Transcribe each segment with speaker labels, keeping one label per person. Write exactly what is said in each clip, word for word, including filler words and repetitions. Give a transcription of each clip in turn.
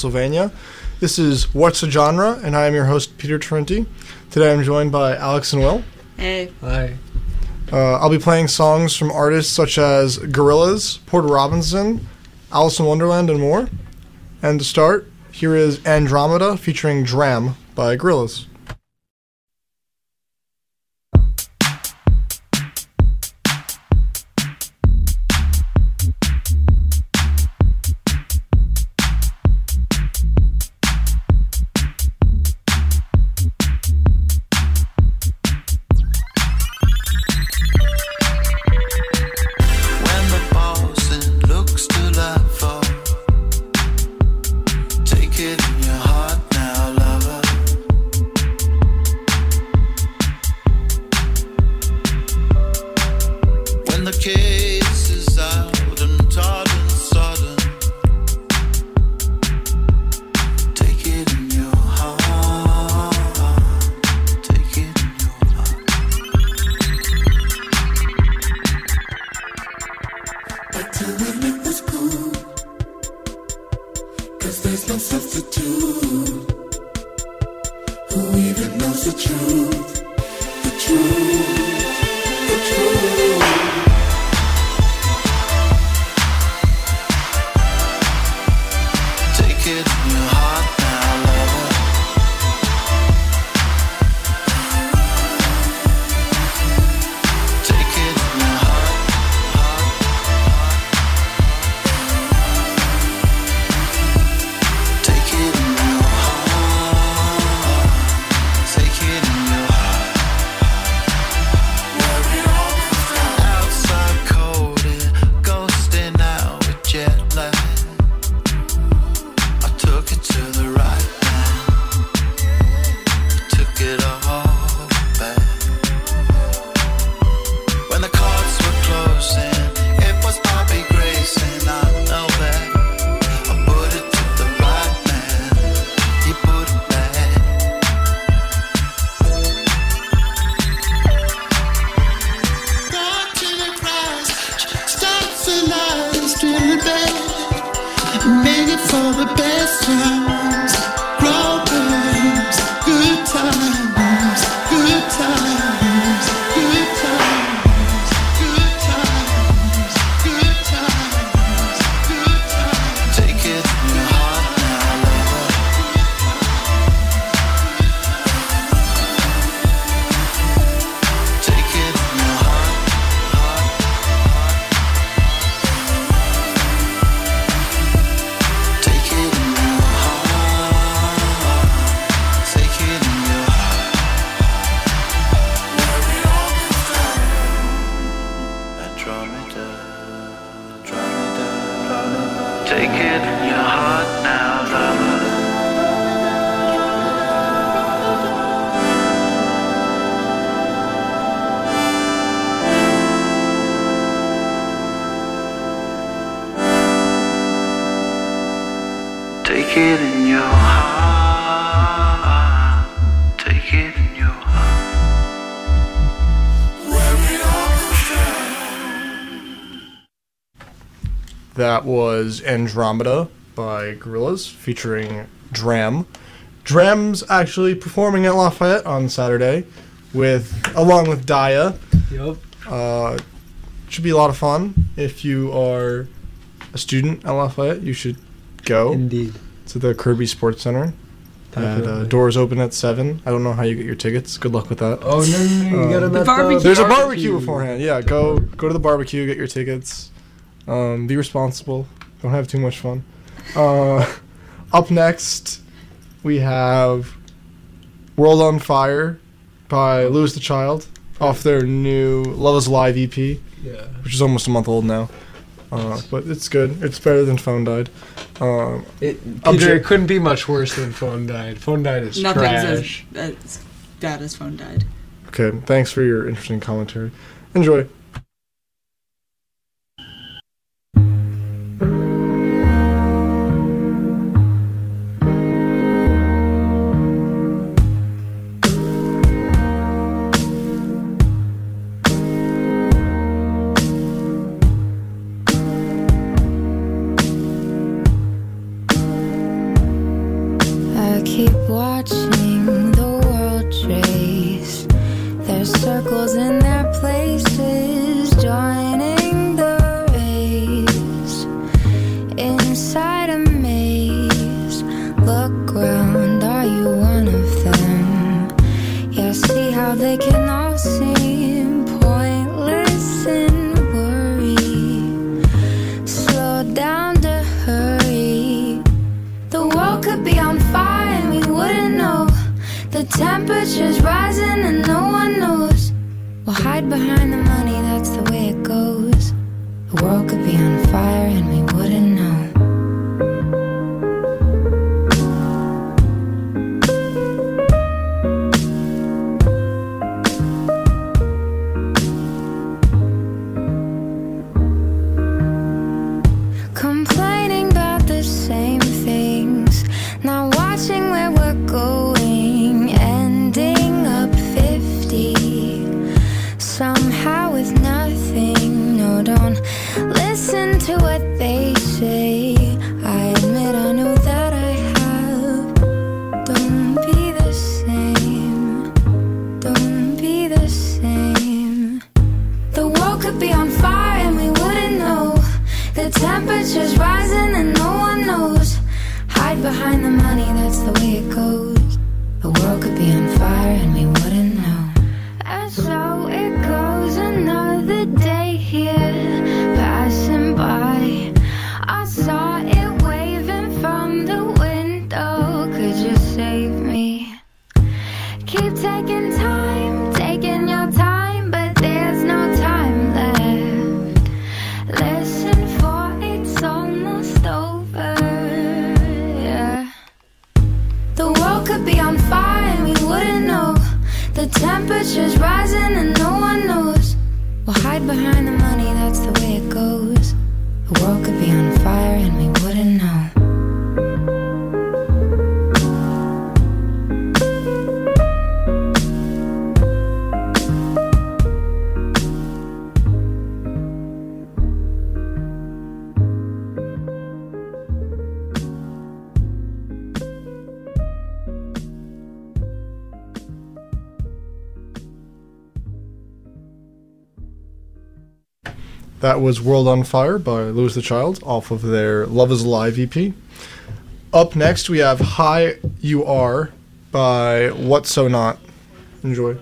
Speaker 1: Pennsylvania. This is What's a Genre, and I am your host, Peter Trenti. Today I'm joined by Alex and Will.
Speaker 2: Hey.
Speaker 3: Hi.
Speaker 1: Uh, I'll be playing songs from artists such as Gorillaz, Porter Robinson, Alice in Wonderland, and more. And to start, here is Andromeda featuring Dram by Gorillaz. That was Andromeda by Gorillaz featuring Dram. Dram's actually performing at Lafayette on Saturday, with along with Daya.
Speaker 3: Yep.
Speaker 1: Uh, should be a lot of fun. If you are a student at Lafayette, you should go.
Speaker 3: Indeed.
Speaker 1: To the Kirby Sports Center. And, uh, doors open at seven. I don't know how you get your tickets. Good luck with that.
Speaker 3: Oh, no, no, no. You
Speaker 1: uh,
Speaker 3: got them at
Speaker 2: barbecue.
Speaker 3: the
Speaker 1: There's a barbecue beforehand. Yeah, go go to the barbecue, get your tickets. Um, be responsible. Don't have too much fun. Uh, up next, we have World on Fire by Louis the Child off their new Love is Alive E P,
Speaker 3: yeah.
Speaker 1: which is almost a month old now. Uh, but it's good. It's better than Phone Died. Um,
Speaker 3: it, Peter, it couldn't be much worse than Phone Died. Phone Died is
Speaker 2: Nothing's
Speaker 3: trash.
Speaker 2: Nothing's as bad as Phone Died.
Speaker 1: Okay, thanks for your interesting commentary. Enjoy.
Speaker 4: I keep watching the world trace their circles in their places, joining the race inside a maze. Look round, are you one of them? Yeah, see how they can all seem pointless and worry. Slow down to hurry. The world could be on fire and we wouldn't know. The temperature's rising and no one knows. We'll hide behind the money, that's the way it goes. The world could be on fire and we wouldn't know. Complaining about the same things, not watching where we're going, ending up fifty somehow with nothing. No, don't listen to what they say. I admit I know that I have. Don't be the same. Don't be the same. The world could be on fire and we wouldn't know. The temperature's rising and no one knows. Hide behind the money, that's the way it goes. The world could be on fire and we wouldn't know. And so it goes, another day here, passing by. I saw it waving from the window. Could you save me? Keep taking time, taking your time, but there's no time left. Listen, for it's almost over. Yeah. The world could be on fire and we wouldn't know. The temperature's rising and no one knows. We'll hide behind the money, that's the way it goes. The world could be on fire and we wouldn't know.
Speaker 1: That was World on Fire by Louis the Child off of their Love is Alive E P. Up next, we have Hi You Are by What So Not. Enjoy.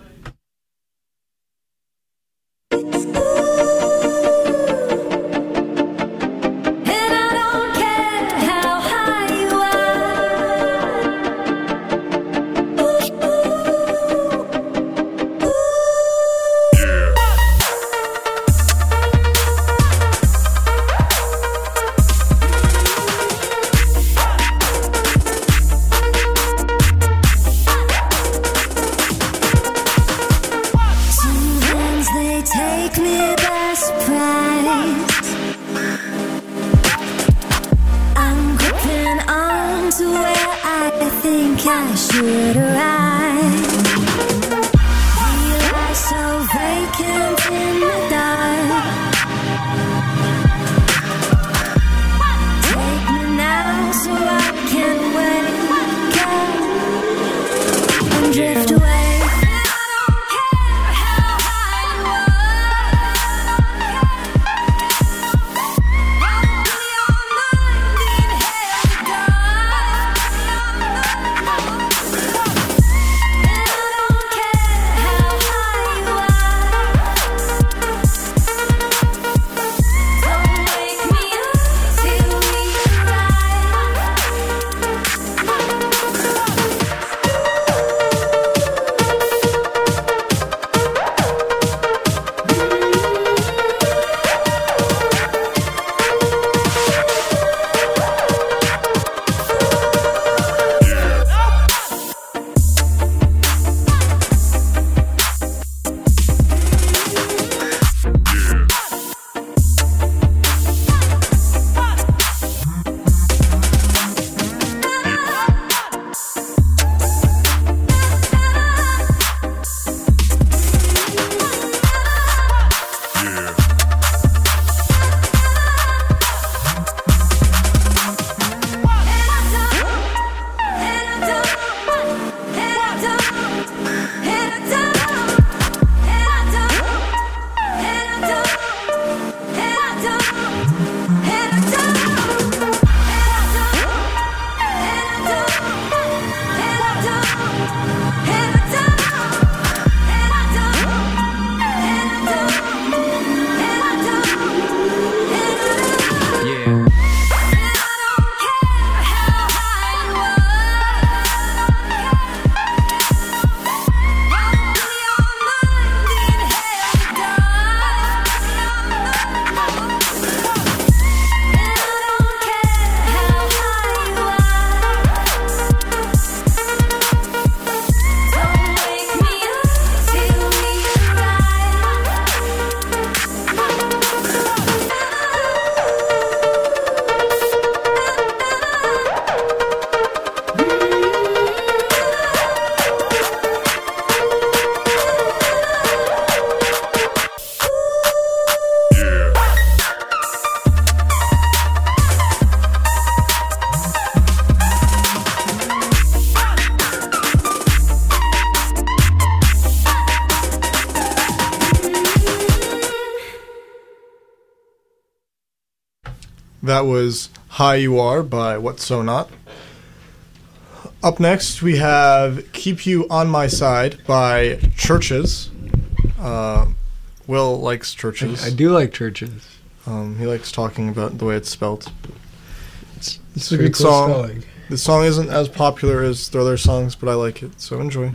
Speaker 1: That was High You Are by What's So Not. Up next, we have Keep You On My Side by Churches. Uh, Will likes Churches.
Speaker 3: I, I do like Churches.
Speaker 1: Um, he likes talking about the way it's spelled. It's, it's a
Speaker 3: Pretty
Speaker 1: good
Speaker 3: cool
Speaker 1: song.
Speaker 3: spelling.
Speaker 1: The song isn't as popular as their other songs, but I like it, so enjoy.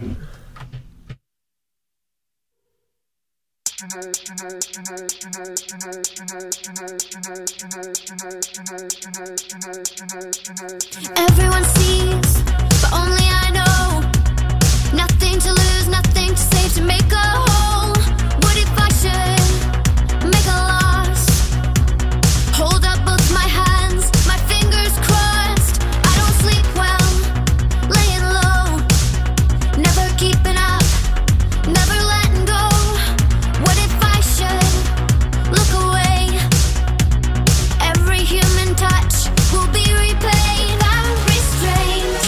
Speaker 4: Everyone sees, but only I know. Nothing to lose, nothing to save to make a whole. What if I should make a loss? Hold up both my hands, my fingers crossed. I don't sleep well, laying low, never keeping up, never letting go. What if I should look away? Every human touch will be repaid. I'm restrained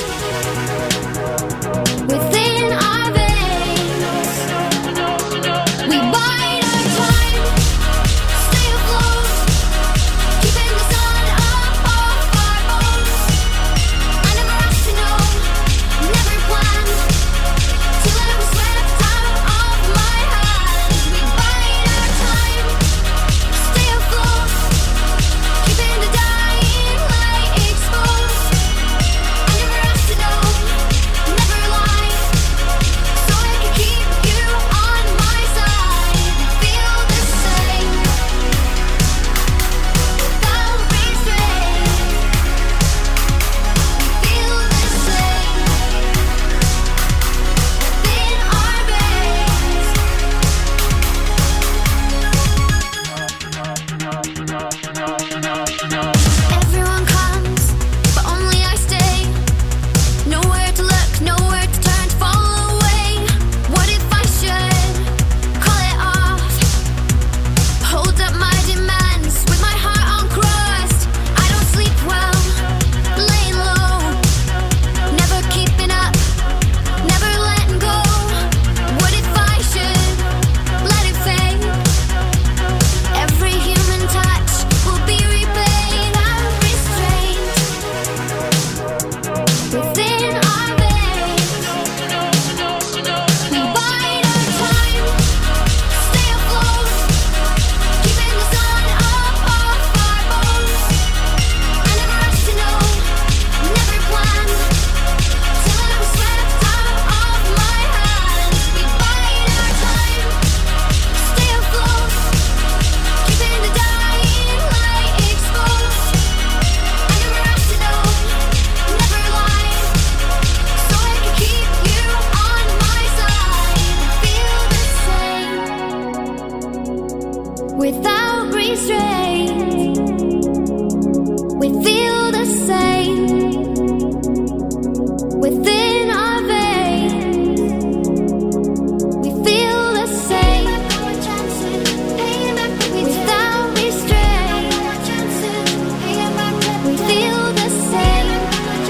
Speaker 4: within our veins. We bide our time, stay afloat, keeping the sun up off our bones. I never asked to know, never planned, till I was swept out of my hands. We bide our time, stay afloat, keeping the dying light exposed. I never asked to know, never lied, so I could keep you on my side. Feel the same, without restraint. Feel the same, within our veins. Everyone comes, but only I stay. Nowhere to look, nowhere to turn, to fall away. What if I should call it off? Hold up my demands with my heart uncrossed. I don't sleep well, laying low, never keeping up, never letting go. What if I should let it fade? Every human touch will be repaid. I'm restrained within our veins. We bide our time, stay afloat, keeping the sun up off our bones. I never asked to know, never planned, till I was swept out of my hands. We bide our time, stay afloat, keeping the dying light exposed. I never asked to know, never lied, so I could keep you on my side. Feel the same, without restraint. We feel the same, within our veins. We feel the same, without restraint. We feel the same,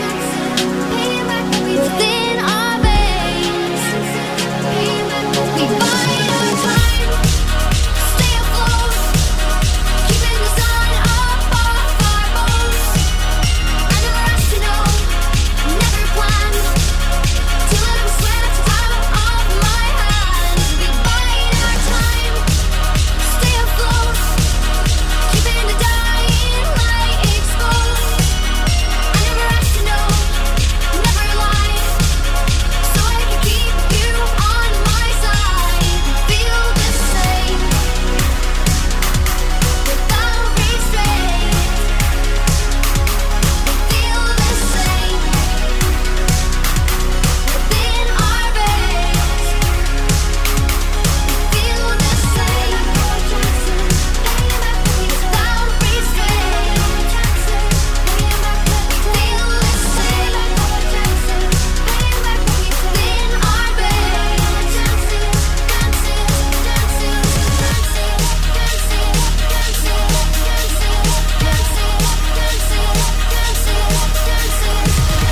Speaker 4: within our veins. We bide our time, stay afloat, keeping the sun up off our bones. I never asked to know, never planned, till I was swept out of my hands. We bide our time, stay afloat, keeping the dying light exposed. I never asked to know, never lied, so I could keep you on my side. Feel the same, without restraint. Feel the same, within our veins. Feel the same, without restraint. Feel the same, within our veins.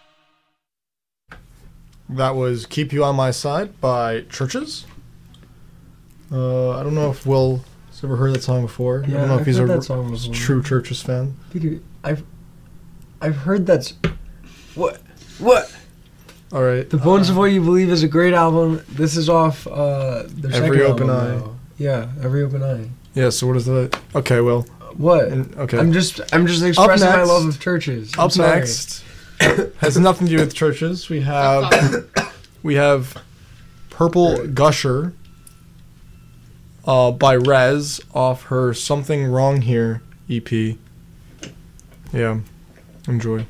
Speaker 1: That was Keep You On My Side by Churches. Uh, I don't know if Will is Ever heard that song before? I
Speaker 3: Yeah,
Speaker 1: don't know if
Speaker 3: I've
Speaker 1: he's
Speaker 3: heard
Speaker 1: a
Speaker 3: that song before.
Speaker 1: true Churches fan.
Speaker 3: Dude, I've I've heard that's what what
Speaker 1: All right.
Speaker 3: The Bones of What You Believe is a great album. This is off uh, their
Speaker 1: Every
Speaker 3: second
Speaker 1: Open
Speaker 3: album,
Speaker 1: Eye.
Speaker 3: though. Yeah, Every Open Eye.
Speaker 1: Yeah. So what is that? Okay. Well.
Speaker 3: What?
Speaker 1: And, okay.
Speaker 3: I'm just I'm just expressing my
Speaker 1: next-
Speaker 3: love of churches. I'm
Speaker 1: Up
Speaker 3: sorry.
Speaker 1: next has nothing to do with churches. We have we have Purple Gusher uh, by Rez off her Something Wrong Here E P. Yeah, enjoy.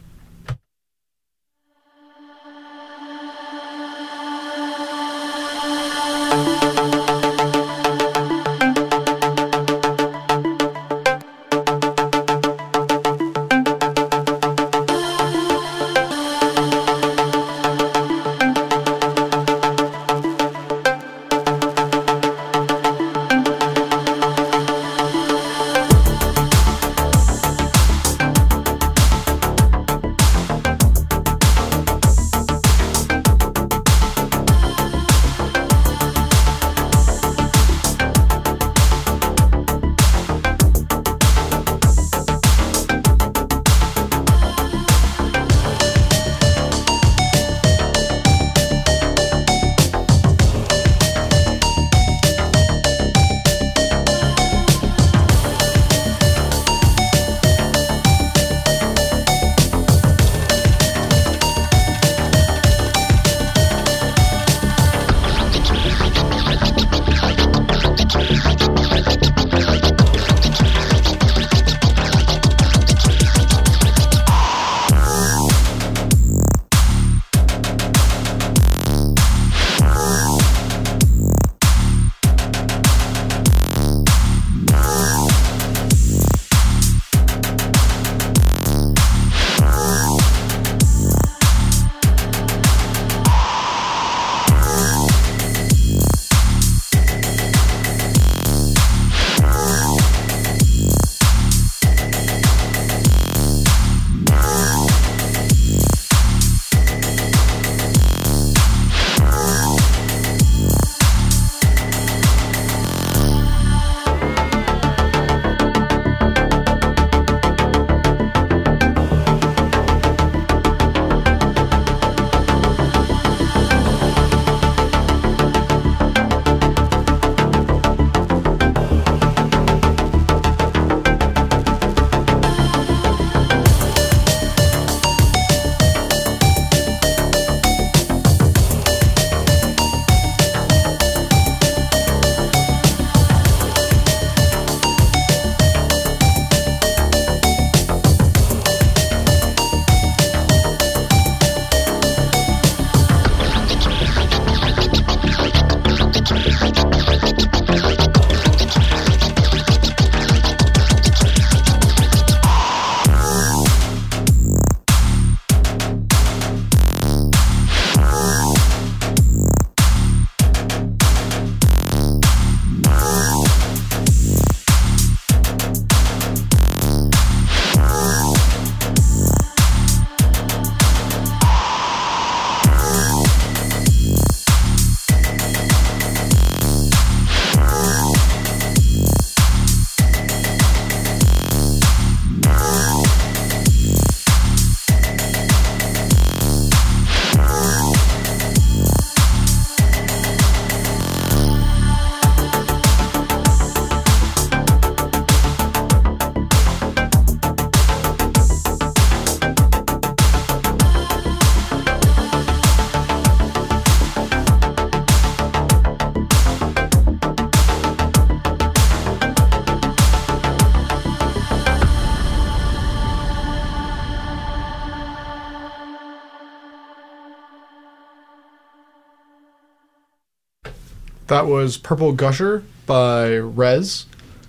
Speaker 1: That was Purple Gusher by Rez.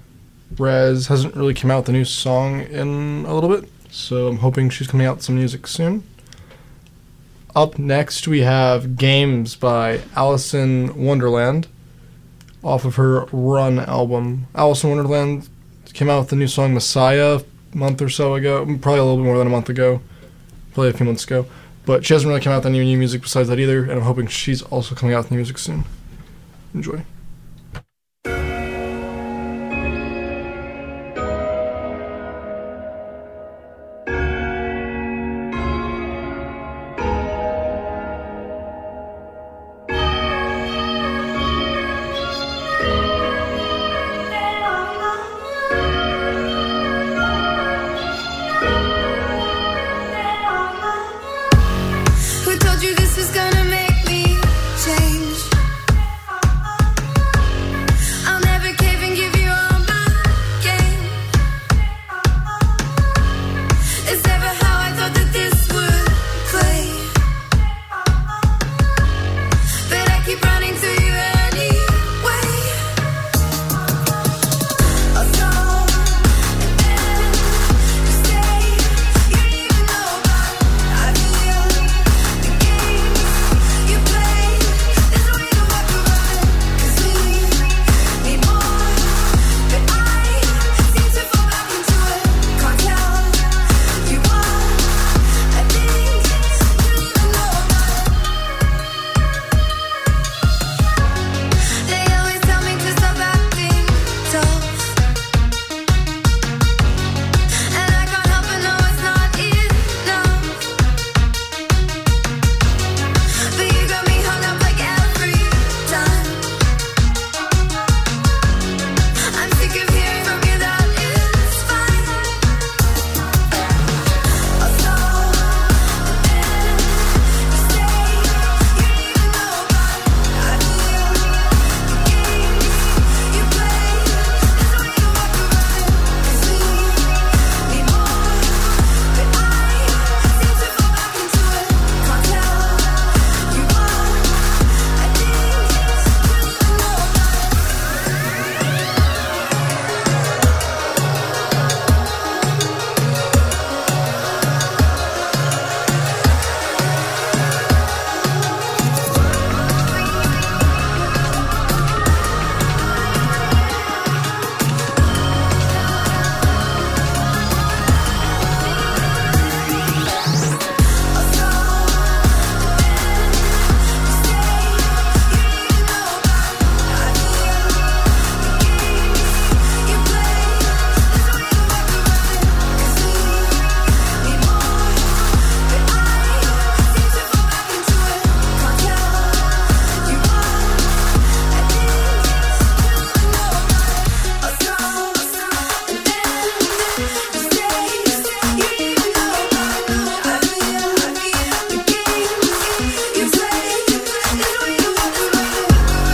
Speaker 1: Rez hasn't really come out with a new song in a little bit, so I'm hoping she's coming out with some music soon. Up next, we have Games by Alison Wonderland off of her Run album. Alison Wonderland came out with the new song Messiah a month or so ago, probably a little bit more than a month ago, probably a few months ago. But she hasn't really come out with any new music besides that either, and I'm hoping she's also coming out with new music soon. Enjoy.
Speaker 4: Who told you this was gonna make me change? I'll never cave and give you all my game. It's never how I thought that this would play. But I keep running to you anyway. I'll stop and then you stay. You don't even know about I feel the games you play. There's a way to walk around, 'cause we need more. But I seem to fall back into it. Can't tell you what I think. You don't even know about it. They always tell me to stop acting tough, and I can't help but know it's not enough. But you got me hung up like every time. I'm sick of hearing from you that it's fine. I'll stop and then you stay. You don't even know about I feel the games you play. There's a way to walk around, 'cause we need more. But I seem to fall back into it. Can't tell you what I think. You don't even know about it. I'll stop and then you stay. You don't even know about I feel the games you play. There's a way to walk around, 'cause we need more. But I seem to fall back into it. Can't tell you what I think. You don't even know about it. I'll stop and then you stay. You don't even know about I feel the games you play. There's a way to walk around.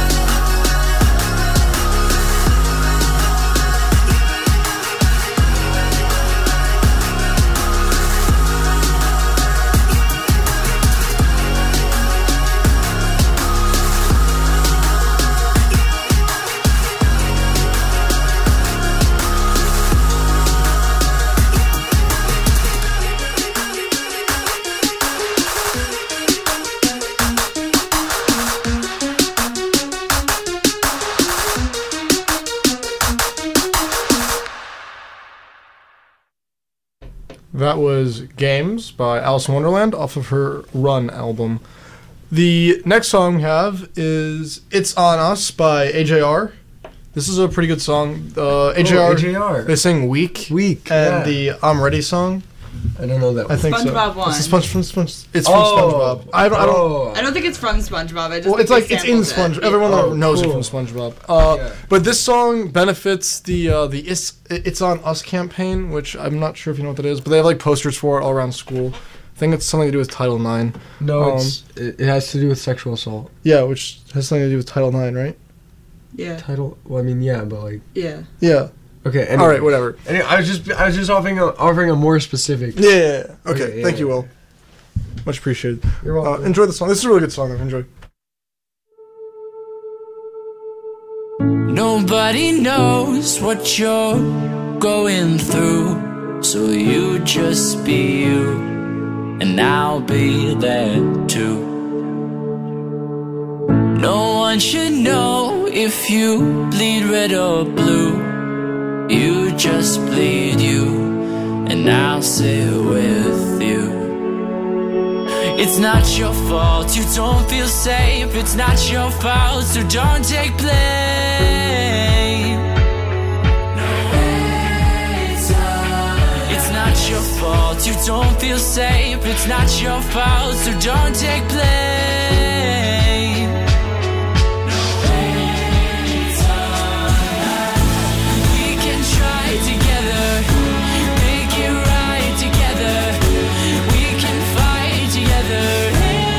Speaker 1: That was Games by Alice in Wonderland off of her Run album. The next song we have is It's On Us by A J R. This is a pretty good song. Uh, A J R,
Speaker 3: Oh, A J R.
Speaker 1: they sing Weak.
Speaker 3: Weak,
Speaker 1: And
Speaker 3: yeah.
Speaker 1: the I'm Ready song.
Speaker 3: I don't know that
Speaker 1: I
Speaker 3: one.
Speaker 1: think so.
Speaker 2: SpongeBob one.
Speaker 1: It's the Sponge from Sponge. It's from
Speaker 3: Oh.
Speaker 1: SpongeBob. I don't. I don't
Speaker 3: Oh.
Speaker 2: I don't think it's from SpongeBob. I just
Speaker 1: well,
Speaker 2: think
Speaker 1: it's like
Speaker 2: they
Speaker 1: it's in
Speaker 2: sampled
Speaker 1: Sponge.
Speaker 2: it.
Speaker 1: Everyone
Speaker 3: Oh,
Speaker 1: knows
Speaker 3: cool.
Speaker 1: it from SpongeBob. Uh,
Speaker 3: Yeah.
Speaker 1: But this song benefits the uh, the It's, It's On Us campaign, which I'm not sure if you know what that is, but they have like posters for it all around school. I think it's something to do with Title nine.
Speaker 3: No,
Speaker 1: Um,
Speaker 3: it's, it, it has to do with sexual assault.
Speaker 1: Yeah, which has something to do with Title nine, right?
Speaker 2: Yeah.
Speaker 3: Title. Well, I mean, yeah, but like.
Speaker 2: Yeah.
Speaker 1: Yeah.
Speaker 3: Okay. Anyway.
Speaker 1: All right. Whatever.
Speaker 3: Anyway, I was just I was just offering a, offering a more specific.
Speaker 1: Yeah. yeah, yeah. Okay.
Speaker 3: Okay, yeah,
Speaker 1: Thank you,
Speaker 3: yeah.
Speaker 1: Will. Much appreciated.
Speaker 3: You're
Speaker 1: Uh,
Speaker 3: welcome.
Speaker 1: enjoy the song. This is a really good song. Though. Enjoy.
Speaker 5: Nobody knows what you're going through, so you just be you, and I'll be there too. No one should know if you bleed red or blue. You just bleed you, and I'll sit with you. It's not your fault, you don't feel safe. It's not your fault, so don't take blame. No, it's us. It's not your fault, you don't feel safe. It's not your fault, so don't take blame. No, it's us. We can try together, make it right together. We can fight together.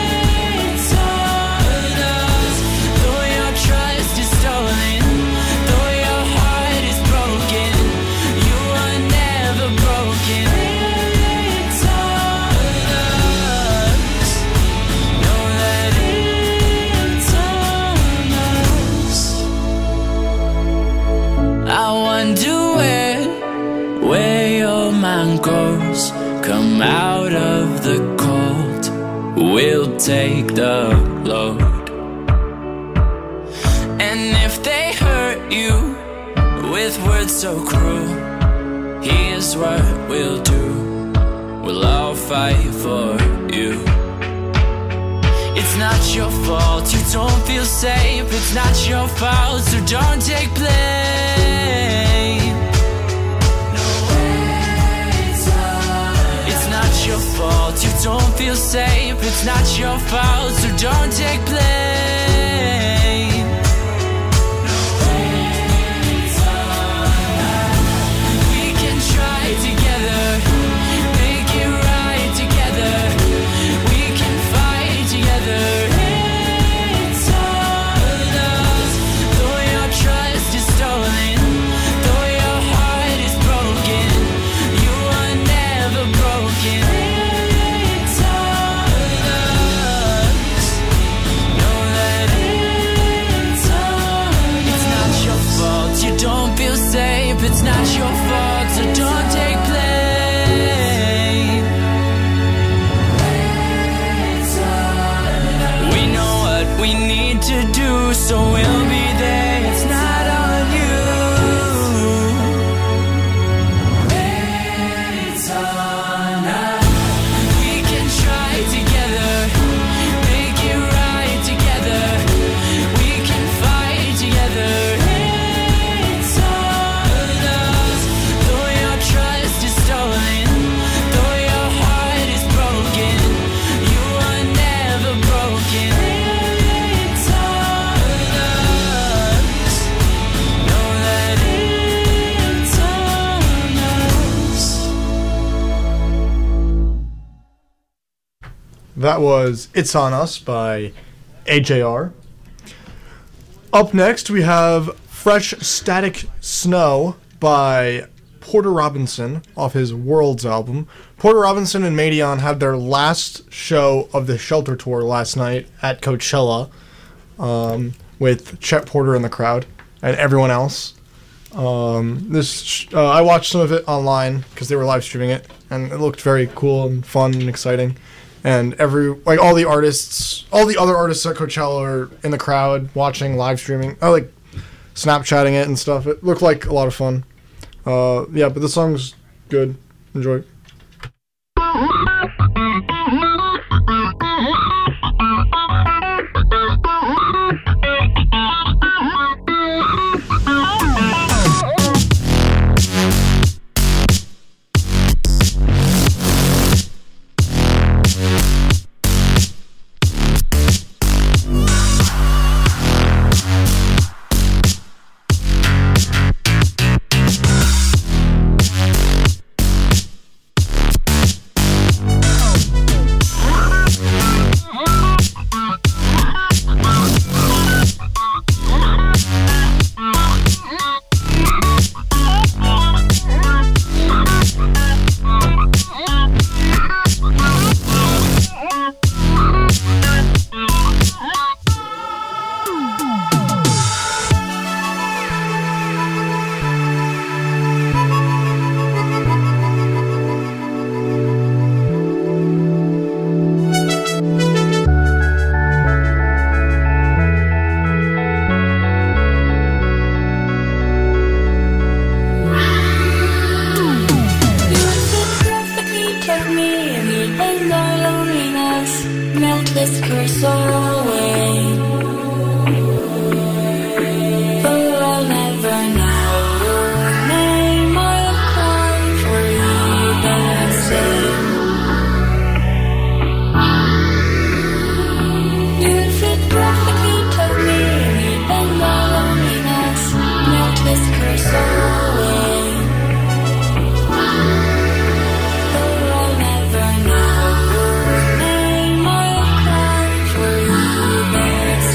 Speaker 5: come out of the cold, we'll take the load. And if they hurt you with words so cruel, here's what we'll do. We'll all fight for you. It's not your fault, you don't feel safe. It's not your fault, so don't take blame. No, it's it's not your fault, you don't feel safe. It's not your fault, so don't take blame. No, it's we can try together, make it right together. We can fight together. It's all us. Though your trust is stolen, though your heart is broken, you are never broken. It's all us. Know that it's all. It's not your fault, you don't feel safe. It's not your fault, so don't take blame. We know what we need to do, so we'll be there. It's not on you. It's on us. We can try together, make it right together. We can fight together. It's all us. Though your trust is stolen, though your heart is broken, you are never broken. It's all us. Know that it's all us.
Speaker 1: That was It's On Us by A J R. Up next, we have Fresh Static Snow by Porter Robinson off his Worlds album. Porter Robinson and Madeon had their last show of the Shelter Tour last night at Coachella, um, with Chet Porter in the crowd and everyone else. Um, this sh- uh, I watched some of it online because they were live streaming it, and it looked very cool and fun and exciting. And every like all the artists, all the other artists at Coachella are in the crowd watching live streaming. I like Snapchatting it and stuff. It looked like a lot of fun. Uh, yeah, but the song's good. Enjoy.
Speaker 4: Name or cry for you.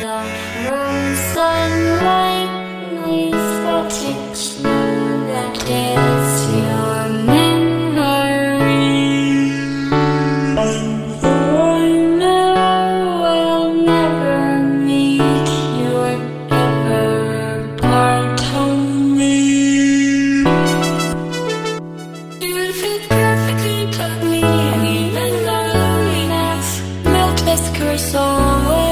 Speaker 4: From sunlight, we static snow that is your memory. Though I know I'll never meet your ever part of me. You fit perfectly to me, and even loneliness melt whiskers away.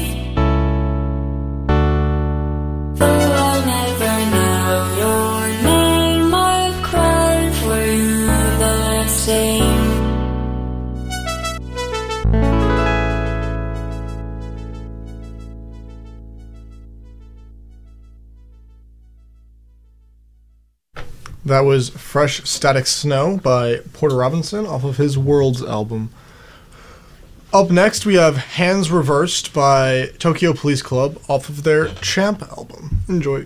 Speaker 1: That was Fresh Static Snow by Porter Robinson off of his Worlds album. Up next, we have Hands Reversed by Tokyo Police Club off of their Champ album. Enjoy.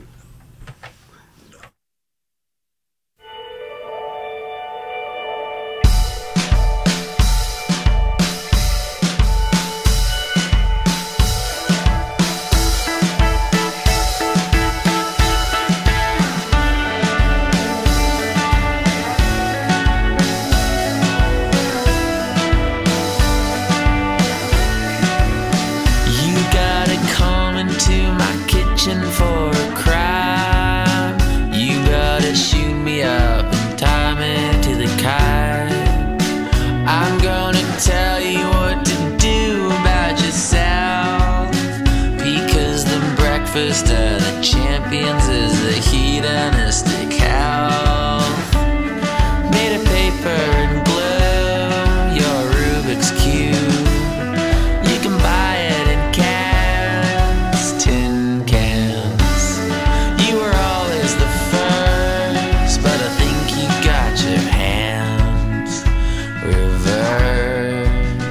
Speaker 5: Breakfast of the champions is the hedonistic health. Made of paper and glue, your Rubik's Cube. You can buy it in cans, tin cans. You were always the first, but I think you got your hands reversed.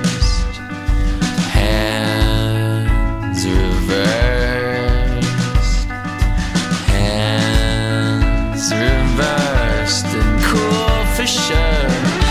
Speaker 5: Hands reversed. Reversed and cool for sure.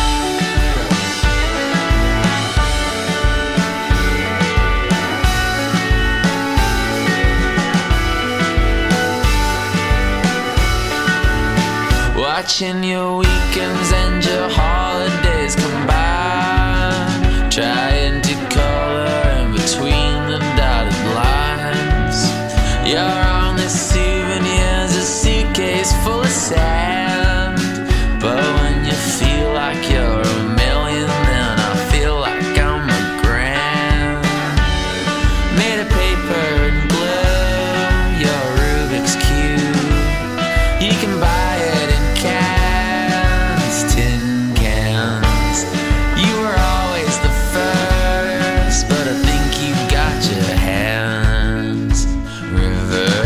Speaker 5: Watching your weekends and your holidays combine, trying to color in between the dotted lines. Your only souvenirs a suitcase full of sand, but when you feel like you're a million, then I feel like I'm a grand. Made of paper and glue, your Rubik's Cube. You can buy it in cans, tin cans. You were always the first, but I think you got your hands reversed.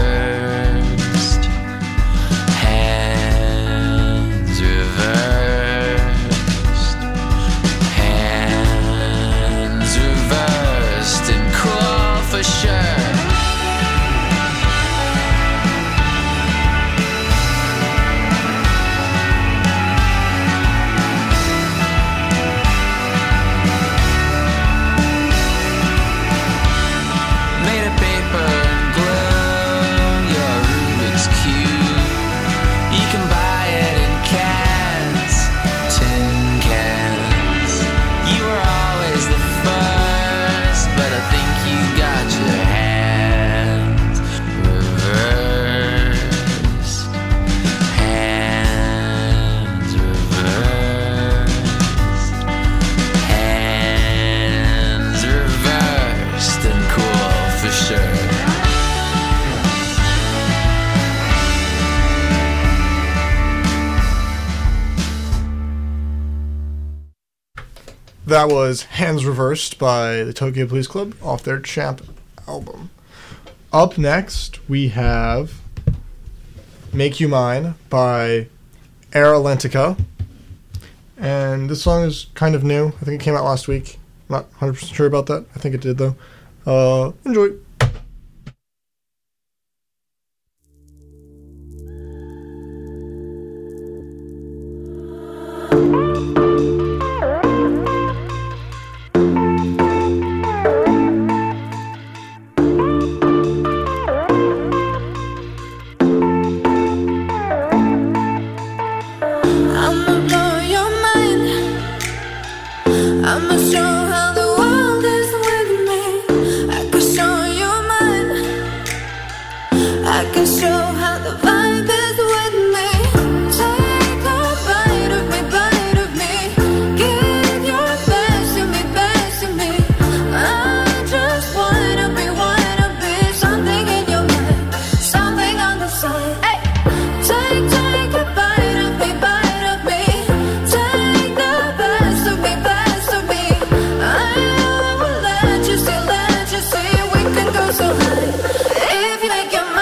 Speaker 1: That was Hands Reversed by the Tokyo Police Club off their Champ album. Up next, we have Make You Mine by Air Atlantica. And this song is kind of new. I think it came out last week. I'm not one hundred percent sure about that. I think it did, though. Uh, enjoy.
Speaker 4: go so high if you make your mind.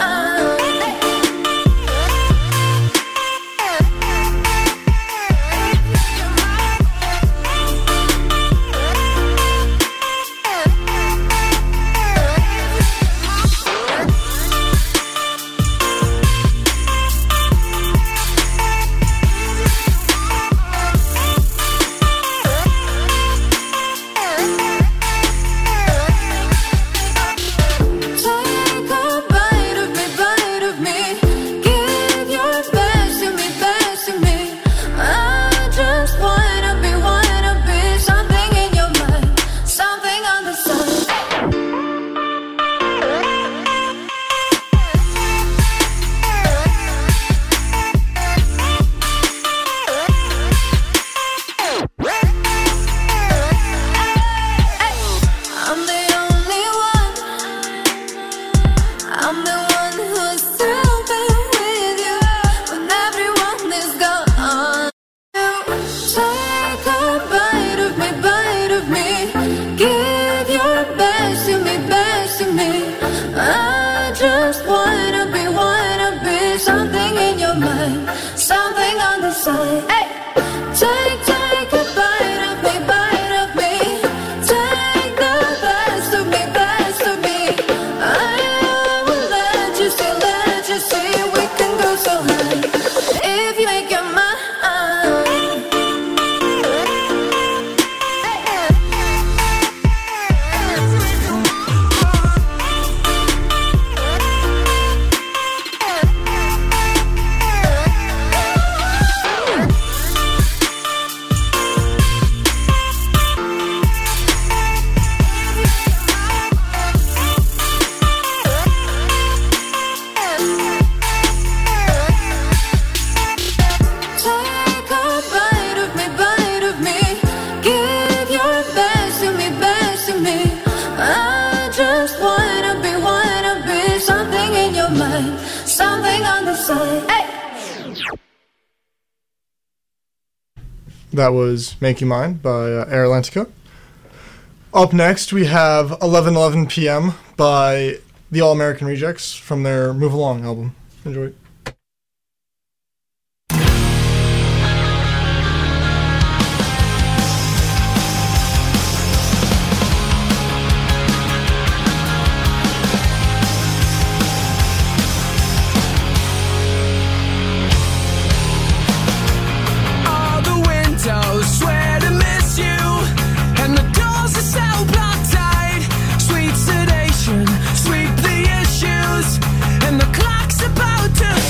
Speaker 1: That was Make You Mine by uh, Air Atlantica. Up next, we have eleven eleven p m by the All American Rejects from their Move Along album. Enjoy.
Speaker 6: Swear to miss you, and the doors are so blocked tight. Sweet sedation, sweep the issues, and the clock's about to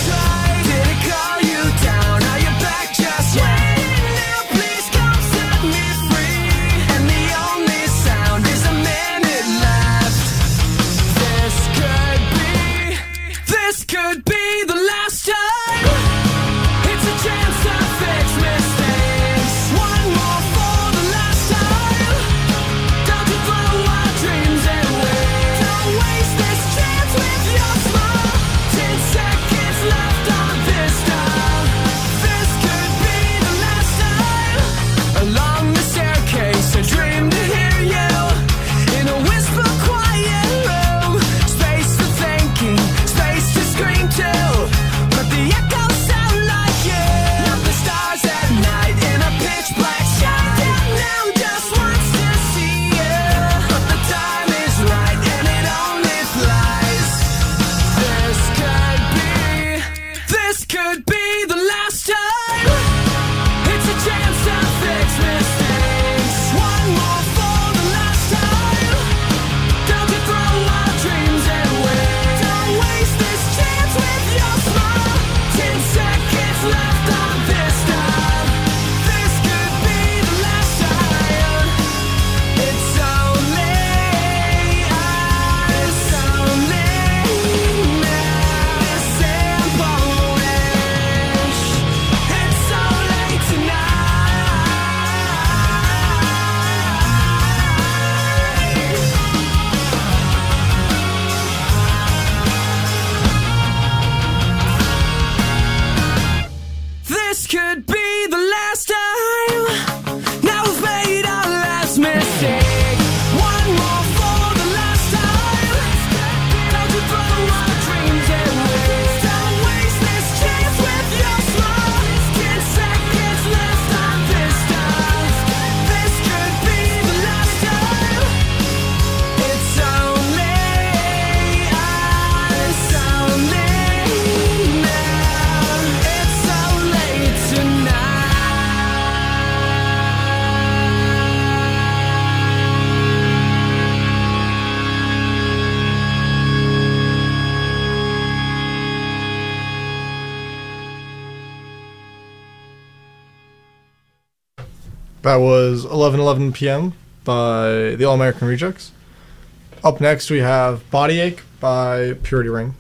Speaker 1: That was eleven eleven p.m. by the All American Rejects. Up next, we have Body Ache by Purity Ring.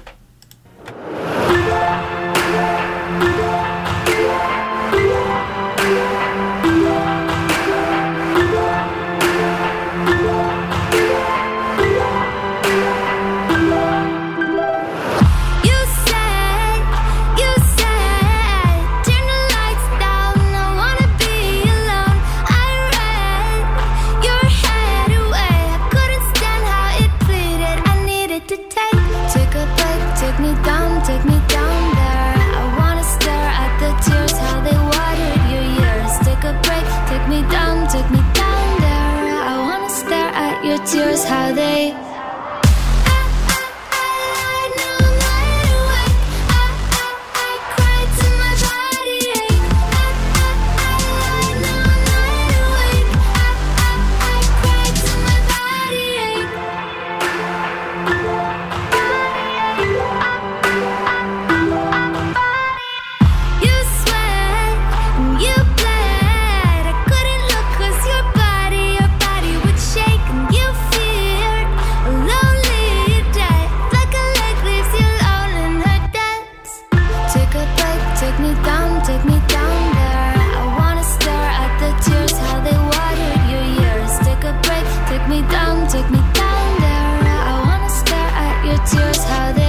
Speaker 4: You said, you said, turn the lights down, I wanna be alone. I read your head away, I couldn't stand how it bleeded. I needed to take, take a break, take me down, take me down there. I wanna stare at the tears, how they watered your years. Take a break, take me down, take me down there. I wanna stare at your tears, how they. You sweat and you bled. I couldn't look 'cause your body, your body would shake. And you feared a lonely death, like a lake leaves you alone in her depths. Take a break, take me down, take me down there. I wanna stare at the tears, how they watered your years. Take a break, take me down, take me down there. I wanna stare at your tears, how they.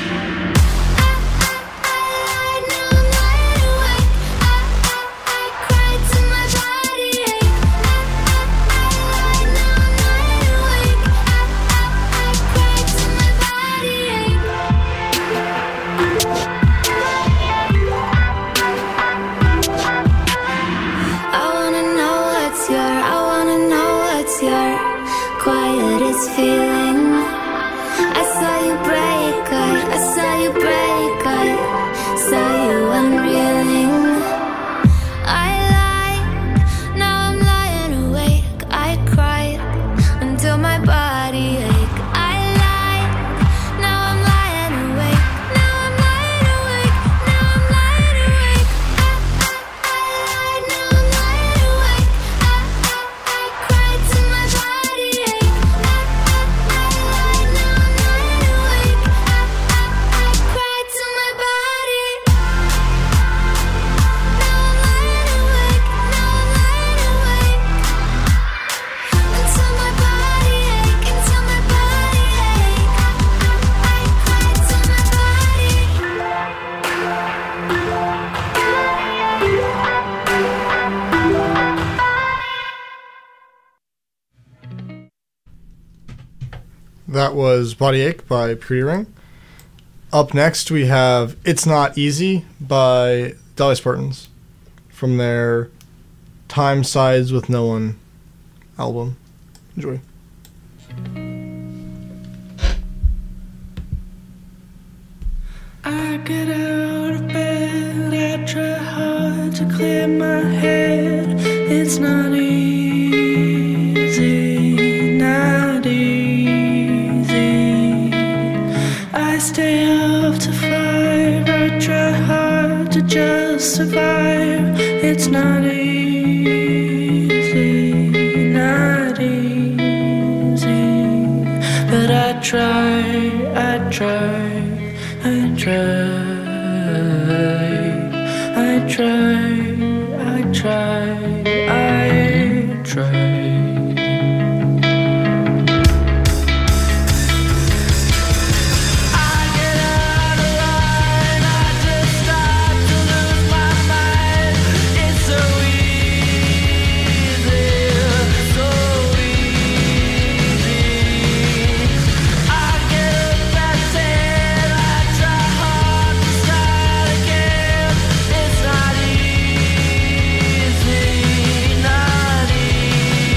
Speaker 4: I wanna know what's your, I wanna know what's your quietest feeling. I saw you break, I, I saw you break, I saw you unreeling. I lied, now I'm lying awake. I cried until my body ached. I lied, now I'm lying awake. Now I'm lying awake, now I'm lying awake. I, I, I lied, now I'm lying awake. I, I, I cried till my body ached. I, I, I lied, now I'm lying awake. I, I, I cried till my body. Now I'm lying awake, now I'm lying awake. Until my body ache, until my body ache. I, I, I cried till my body.
Speaker 1: That was Body Ache by Purity Ring. Up next, we have It's Not Easy by Dolly Spartans from their Time Sides with No One album. Enjoy.
Speaker 6: I get out of bed, I try hard to clear my head. It's not easy, not easy. I stay up to five, I try hard to just survive. It's not easy, not easy. But I try, I try. I try, I try, I try, I try. It's not easy.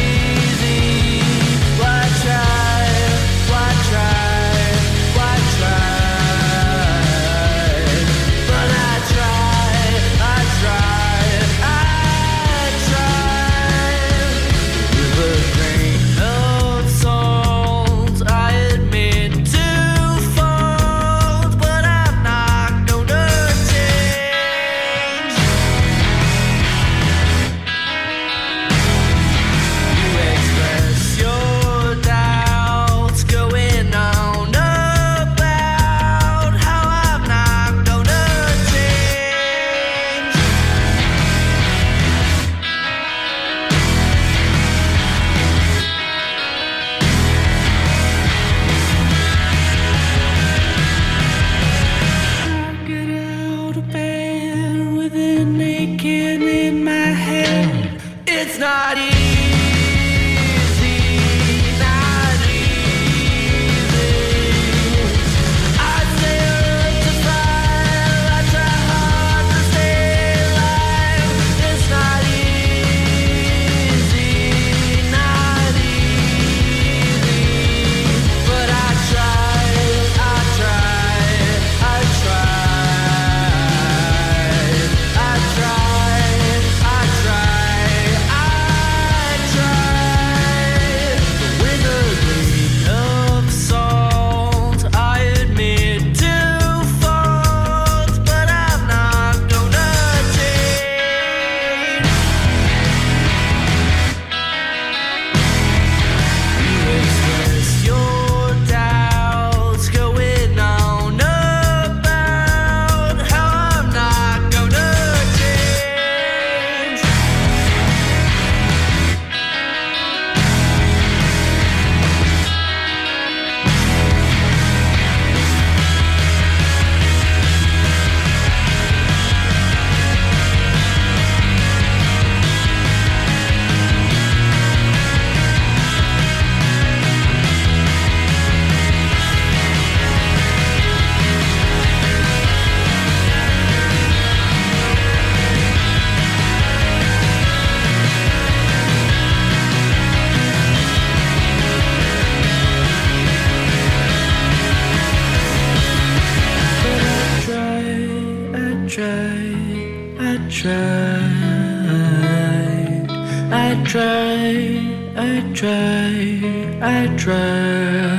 Speaker 6: try, I try,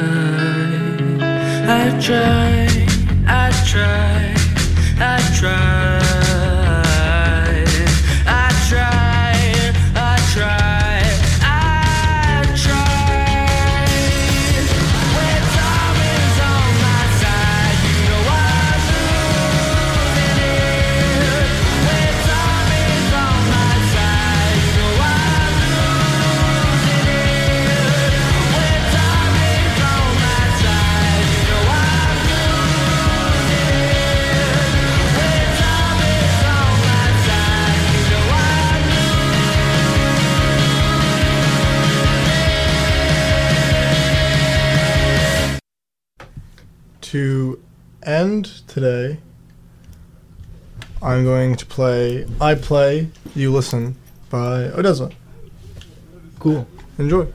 Speaker 6: I try, I try, I try, I try, I try, I try. When time is on my side, you know I'm losing it. When time is on my side, you know I'm losing it. When time is on my side, you know I'm losing it. When time is on my side, you know I'm
Speaker 1: To end today, I'm going to play I Play, You Listen by Odessa.
Speaker 3: Cool.
Speaker 1: Enjoy.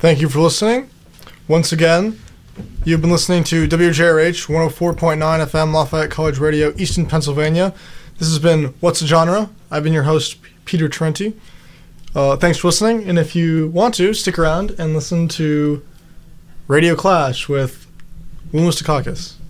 Speaker 1: Thank you for listening. Once again, you've been listening to W J R H one oh four point nine F M Lafayette College Radio, Easton, Pennsylvania. This has been What's a Genre? I've been your host, Peter Trenti. Uh, thanks for listening, and if you want to, stick around and listen to Radio Clash with Wilmus Dukakis.